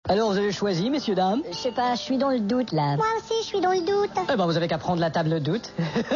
Alors, vous avez choisi, messieurs, dames? Je sais pas, je suis dans le doute, là. Moi aussi, je suis dans le doute. Eh ben, vous avez qu'à prendre la table doute.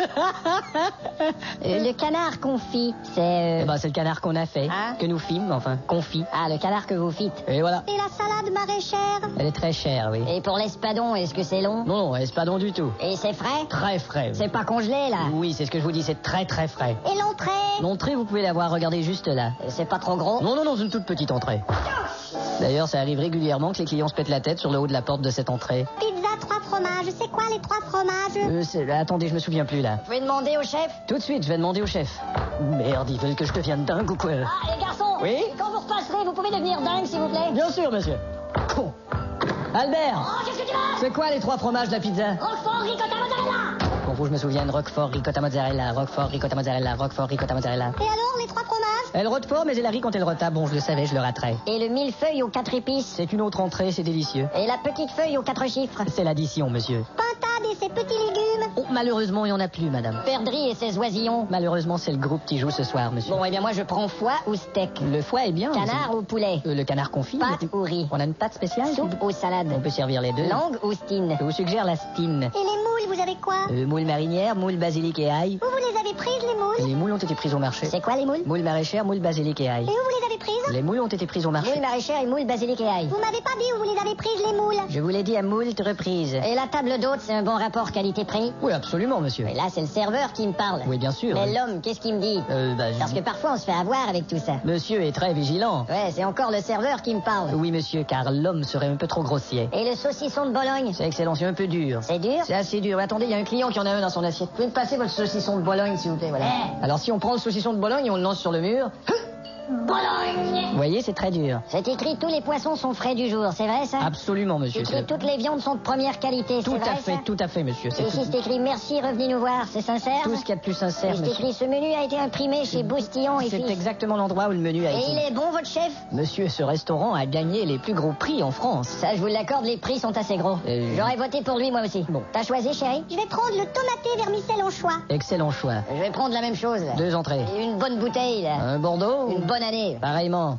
Le canard confit, c'est... Eh ben, c'est le canard qu'on a fait. Hein? Que nous fîmes, enfin, confit. Ah, le canard que vous fîtes. Et voilà. Et la salade maraîchère? Elle est très chère, oui. Et pour l'espadon, est-ce que c'est long? Non, non, c'est pas bon du tout. Et c'est frais? Très frais. C'est pas congelé, là? Oui, c'est ce que je vous dis, c'est très très frais. Et l'entrée? L'entrée, vous pouvez la voir, regardez juste là. C'est pas trop gros? Non, non, non, c'est une toute petite entrée. D'ailleurs, ça arrive régulièrement que les clients se pètent la tête sur le haut de la porte de cette entrée. Pizza 3 fromages. C'est quoi les 3 fromages? Attendez, je me souviens plus là. Vous pouvez demander au chef? Tout de suite, je vais demander au chef. Merde, ils veulent que je devienne dingue ou quoi? Ah, les garçons! Oui? Quand vous repasserez, vous pouvez devenir dingue, s'il vous plaît? Bien sûr, monsieur. Con. Albert! Oh, qu'est-ce que tu veux? C'est quoi les 3 fromages de la pizza? Roquefort, ricotta, mozzarella! Bon, faut que je me souvienne, Roquefort, ricotta, mozzarella, Roquefort, ricotta, mozzarella, Roquefort, ricotta, mozzarella. Et alors, les 3 fromages? Elle rote fort, mais elle a ri quand elle rota. Bon, je le savais, je le raterai. Et le millefeuille aux 4 épices? C'est une autre entrée, c'est délicieux. Et la petite feuille aux 4 chiffres? C'est l'addition, monsieur. Pintade et ses petits légumes? Oh, malheureusement, il n'y en a plus, madame. Perdrix et ses oisillons? Malheureusement, c'est le groupe qui joue ce soir, monsieur. Bon, eh bien, moi, je prends foie ou steak? Le foie est bien. Canard ou poulet? Le canard confit. Pâte ou riz? On a une pâte spéciale? Soupe ou salade? On peut servir les deux. Langue ou stine? Je vous suggère la stine. Et les moules, vous avez quoi? Moule marinière, moule basilic et ail. Où vous les avez prises, les moules? Les moules ont été prises au marché. C'est quoi les moules? Moule maraîchère, moule basilic et ail. Et où vous les avez prises? Les moules ont été prises au marché. Moule maraîchère et moule basilic et ail. Vous m'avez pas dit où vous les avez prises, les moules? Je vous l'ai dit à moult reprises. Et la table d'hôte, c'est un bon rapport qualité-prix? Oui, absolument, monsieur. Mais là, c'est le serveur qui me parle. Oui, bien sûr. Mais oui. l'homme, qu'est-ce qu'il me dit? Parce que parfois, on se fait avoir avec tout ça. Monsieur est très vigilant. Ouais, c'est encore le serveur qui me parle. Oui, monsieur, car l'homme serait un peu trop grossier. Et le saucisson de Bologne? C'est excellent, c'est un peu dur. C'est dur? C'est assez dur. Attendez, il y a un client qui en a un dans son assiette. Vous pouvez me passer votre saucisson de Bologne, s'il vous plaît, voilà. Alors, si on prend le saucisson de Bologne et on le lance sur le mur... Bologne! Vous voyez, c'est très dur. C'est écrit tous les poissons sont frais du jour, c'est vrai ça? Absolument, monsieur. Écrit toutes les viandes sont de première qualité, c'est Tout vrai à fait, ça? tout à fait, monsieur. Et ici c'est écrit merci, revenez nous voir, c'est sincère? Tout ce qu'il y a de plus sincère, Et c'est monsieur. écrit ce menu a été imprimé chez Boustillon et C'est Fils. exactement l'endroit où le menu a Et été. il est bon votre chef? Monsieur, ce restaurant a gagné les plus gros prix en France. Ça je vous l'accorde, les prix sont assez gros. J'aurais voté pour lui moi aussi. Bon. T'as choisi chérie? Je vais prendre le tomaté vermicelle en choix. Excellent choix. Je vais prendre la même chose là. 2 entrées. Et une bonne bouteille là. Un Bordeaux? Une bonne année. Pareillement.